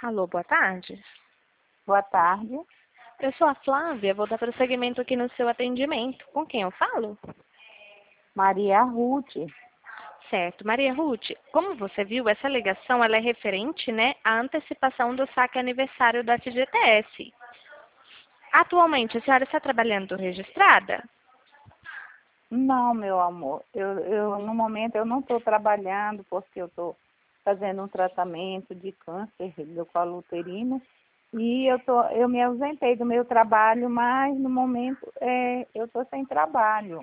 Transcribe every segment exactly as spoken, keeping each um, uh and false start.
Alô, boa tarde. Boa tarde. Eu sou a Flávia, vou dar prosseguimento aqui no seu atendimento. Com quem eu falo? Maria Ruth. Certo. Maria Ruth, como você viu, essa ligação ela é referente, né, à antecipação do saque aniversário da F G T S. Atualmente, a senhora está trabalhando registrada? Não, meu amor. Eu, eu, no momento eu não estou trabalhando porque eu estou fazendo um tratamento de câncer do colo uterino e eu, tô, eu me ausentei do meu trabalho, mas no momento é, eu estou sem trabalho.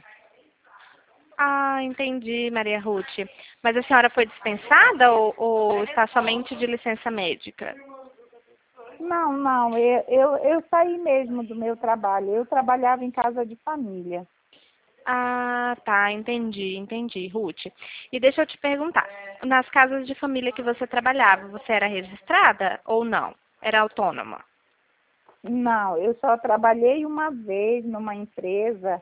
Ah, entendi, Maria Ruth. Mas a senhora foi dispensada ou, ou está somente de licença médica? Não, não, eu, eu, eu saí mesmo do meu trabalho. Eu trabalhava em casa de família. Ah, tá, entendi, entendi, Ruth. E deixa eu te perguntar, nas casas de família que você trabalhava, você era registrada ou não? Era autônoma? Não, eu só trabalhei uma vez numa empresa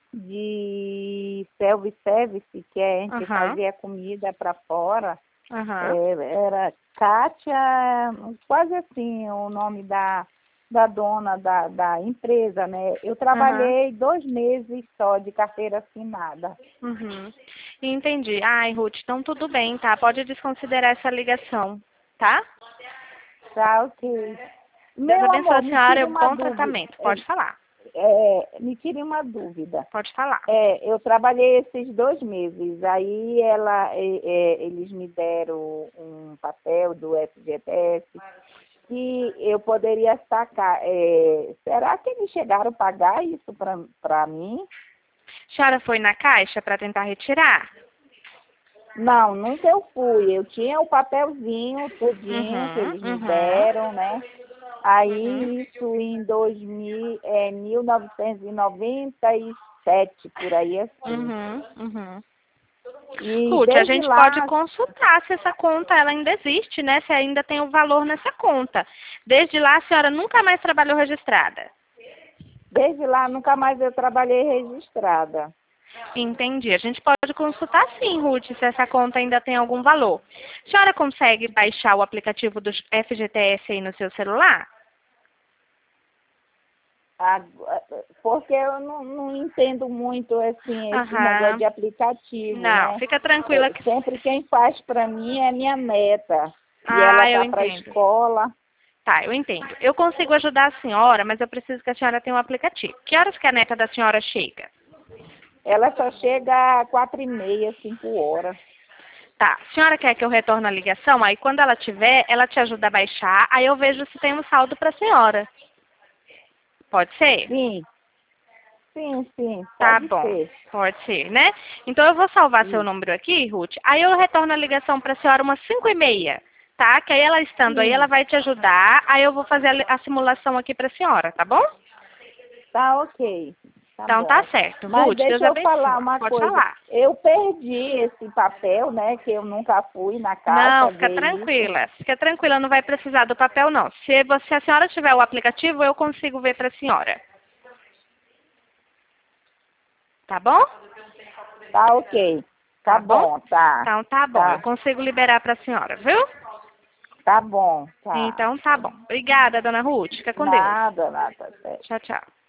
de self-service, que é a gente Aham, fazia comida para fora. aham, É, era Kátia, quase assim o nome da, da dona da, da empresa, né? Eu aham, trabalhei dois meses só de carteira assinada. uhum. Entendi. Ai, Ruth, então tudo bem, tá? Pode desconsiderar essa ligação, tá? Tá, ok. Deus Meu abençoe amor, a me senhora tire e um uma bom dúvida. tratamento. É, Pode falar, é, me tire uma dúvida. pode falar. É, eu trabalhei esses dois meses, aí ela, é, é, eles me deram um papel do F G T S que eu poderia sacar. É, será que eles chegaram a pagar isso para mim? A senhora foi na caixa para tentar retirar? Não, nunca eu fui. Eu tinha o papelzinho, tudinho que Uhum, eles me uhum, deram, né? uhum, Aí isso em dois mil, é, mil novecentos e noventa e sete, por aí assim. uhum, uhum. E Ruth, a desde gente pode lá, consultar se essa conta ela ainda existe, né? Se ainda tem o valor nessa conta. Desde lá a senhora nunca mais trabalhou registrada. desde lá nunca mais eu trabalhei registrada. Entendi. A gente pode consultar sim, Ruth, se essa conta ainda tem algum valor. A senhora consegue baixar o aplicativo do F G T S aí no seu celular? Agora, porque eu não, não entendo muito assim, esse negócio Aham. de aplicativo, Não, né? fica tranquila É, que. sempre quem faz para mim é minha neta. E ela Ah, eu tá para a entendo. escola. Tá, eu entendo. Eu consigo ajudar a senhora, mas eu preciso que a senhora tenha um aplicativo. Que horas que a neta da senhora chega? Ela só chega às quatro e meia, cinco horas. Tá, a senhora quer que eu retorne a ligação? Aí quando ela tiver, ela te ajuda a baixar, aí eu vejo se tem um saldo para a senhora. Pode ser? Sim, sim, sim, Tá pode bom, ser. pode ser, né? Então eu vou salvar seu Sim, número aqui, Ruth. Aí eu retorno a ligação para a senhora umas cinco e meia, tá? Que aí ela estando aí, ela sim, vai te ajudar. Aí eu vou fazer a, li- a simulação aqui para a senhora, tá bom? tá ok, tá Então tá bom. certo. Mas Ruth, Deus deixa eu falar abençoe. uma Pode coisa. falar. Eu perdi esse papel, né? Que eu nunca fui na Não, caixa fica ver isso. tranquila. Fica tranquila, não vai precisar do papel, não. Se você, se a senhora tiver o aplicativo, eu consigo ver para a senhora. Tá bom? Tá ok. Tá Tá bom? bom, tá. Então tá bom. Eu Tá. consigo liberar para a senhora, viu? Tá bom, tá. Então tá bom. Obrigada, dona Ruth. Fica com Deus. Nada, nada. Tchau, tchau.